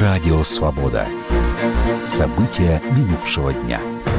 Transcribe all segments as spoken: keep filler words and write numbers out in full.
Радио Свобода. События минувшего дня.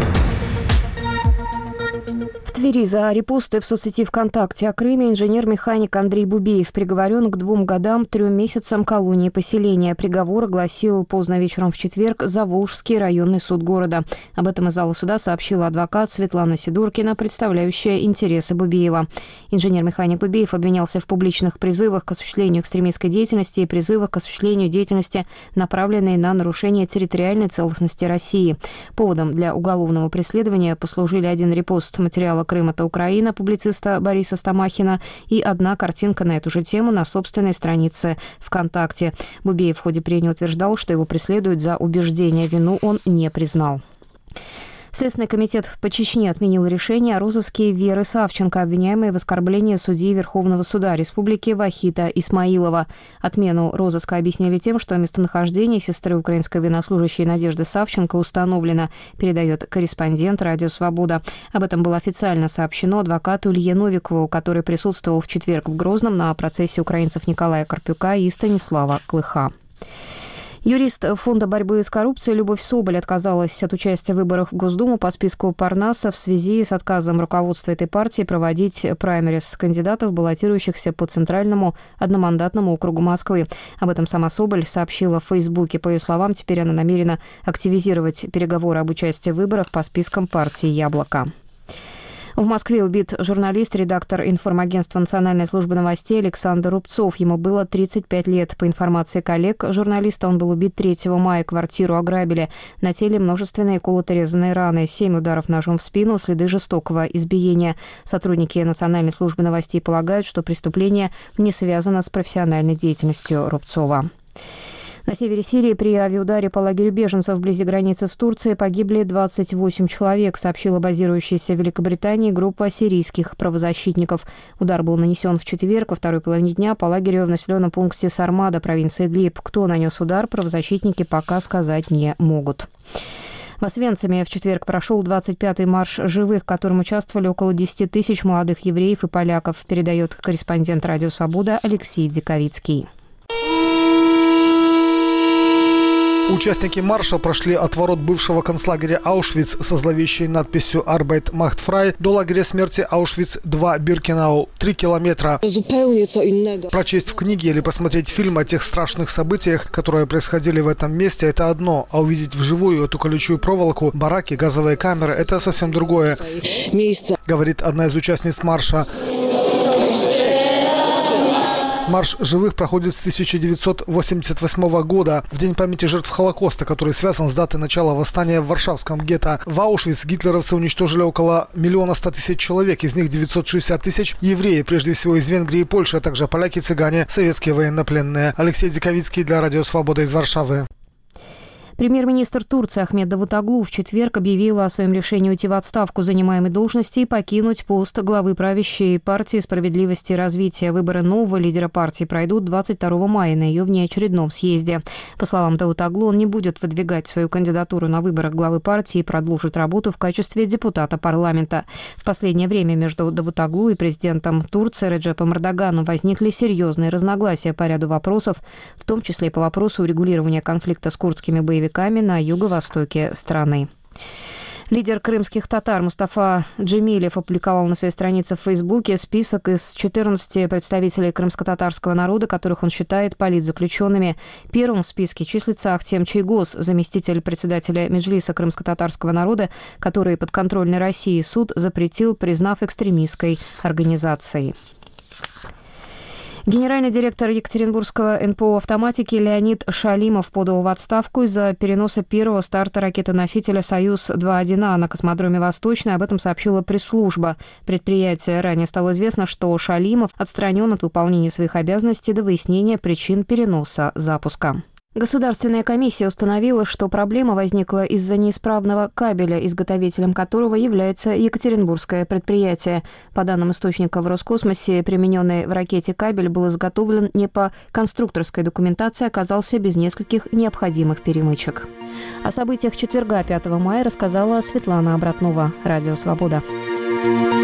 В Твери за репосты в соцсети ВКонтакте о Крыме инженер-механик Андрей Бубеев приговорен к двум годам, трем месяцам колонии поселения. Приговор огласил поздно вечером в четверг Заволжский районный суд города. Об этом из зала суда сообщила адвокат Светлана Сидоркина, представляющая интересы Бубеева. Инженер-механик Бубеев обвинялся в публичных призывах к осуществлению экстремистской деятельности и призывах к осуществлению деятельности, направленной на нарушение территориальной целостности России. Поводом для уголовного преследования послужили один репост материала «Крым – это Украина» публициста Бориса Стамахина и одна картинка на эту же тему на собственной странице ВКонтакте. Бубеев в ходе прения утверждал, что его преследуют за убеждение, вину он не признал. Следственный комитет по Чечне отменил решение о розыске Веры Савченко, обвиняемой в оскорблении судьи Верховного суда Республики Вахита Исмаилова. Отмену розыска объяснили тем, что местонахождение сестры украинской военнослужащей Надежды Савченко установлено, передает корреспондент «Радио Свобода». Об этом было официально сообщено адвокату Илье Новикову, который присутствовал в четверг в Грозном на процессе украинцев Николая Карпюка и Станислава Клыха. Юрист Фонда борьбы с коррупцией Любовь Соболь отказалась от участия в выборах в Госдуму по списку Парнаса в связи с отказом руководства этой партии проводить праймерис кандидатов, баллотирующихся по Центральному одномандатному округу Москвы. Об этом сама Соболь сообщила в Фейсбуке. По ее словам, теперь она намерена активизировать переговоры об участии в выборах по спискам партии «Яблоко». В Москве убит журналист, редактор информагентства Национальной службы новостей Александр Рубцов. Ему было тридцать пять лет. По информации коллег журналиста, он был убит третьего мая. Квартиру ограбили. На теле множественные колото-резанные раны, семь ударов ножом в спину, следы жестокого избиения. Сотрудники Национальной службы новостей полагают, что преступление не связано с профессиональной деятельностью Рубцова. На севере Сирии при авиаударе по лагерю беженцев вблизи границы с Турцией погибли двадцать восемь человек, сообщила базирующаяся в Великобритании группа сирийских правозащитников. Удар был нанесен в четверг во второй половине дня по лагерю в населенном пункте Сармада, провинции Идлиб. Кто нанес удар, правозащитники пока сказать не могут. В Освенциме в четверг прошел двадцать пятый марш живых, в котором участвовали около десять тысяч молодых евреев и поляков, передает корреспондент «Радио Свобода» Алексей Диковицкий. Участники марша прошли от ворот бывшего концлагеря Аушвиц со зловещей надписью «Arbeit macht frei» до лагеря смерти Аушвиц-два Биркенау. Три километра. Прочесть в книге или посмотреть фильм о тех страшных событиях, которые происходили в этом месте, это одно. А увидеть вживую эту колючую проволоку, бараки, газовые камеры – это совсем другое, говорит одна из участниц марша. Марш живых проходит с тысяча девятьсот восемьдесят восьмого года, в день памяти жертв Холокоста, который связан с датой начала восстания в Варшавском гетто. В Аушвиц гитлеровцы уничтожили около миллиона ста тысяч человек, из них девятьсот шестьдесят тысяч евреи, прежде всего из Венгрии и Польши, а также поляки, цыгане, советские военнопленные. Алексей Диковицкий для Радио Свобода из Варшавы. Премьер-министр Турции Ахмед Давутоглу в четверг объявила о своем решении уйти в отставку занимаемой должности и покинуть пост главы правящей партии «Справедливости и развития». Выборы нового лидера партии пройдут двадцать второго мая на ее внеочередном съезде. По словам Давутоглу, он не будет выдвигать свою кандидатуру на выборах главы партии и продолжит работу в качестве депутата парламента. В последнее время между Давутоглу и президентом Турции Реджепом Эрдоганом возникли серьезные разногласия по ряду вопросов, в том числе и по вопросу урегулирования конфликта с курдскими боевиками на юго-востоке страны. Лидер крымских татар Мустафа Джемилев опубликовал на своей странице в Фейсбуке список из четырнадцати представителей крымско-татарского народа, которых он считает политзаключенными. Первым в списке числится Ахтем Чейгоз, заместитель председателя Меджлиса крымско-татарского народа, который подконтрольный России суд запретил, признав экстремистской организацией. Генеральный директор Екатеринбургского эн пэ о «Автоматики» Леонид Шалимов подал в отставку из-за переноса первого старта ракетоносителя «Союз-два один А» на космодроме «Восточный». Об этом сообщила пресс-служба предприятия. Ранее стало известно, что Шалимов отстранен от выполнения своих обязанностей до выяснения причин переноса запуска. Государственная комиссия установила, что проблема возникла из-за неисправного кабеля, изготовителем которого является екатеринбургское предприятие. По данным источника в Роскосмосе, примененный в ракете кабель был изготовлен не по конструкторской документации, оказался без нескольких необходимых перемычек. О событиях четверга, пятого мая, рассказала Светлана Обратнова, Радио Свобода.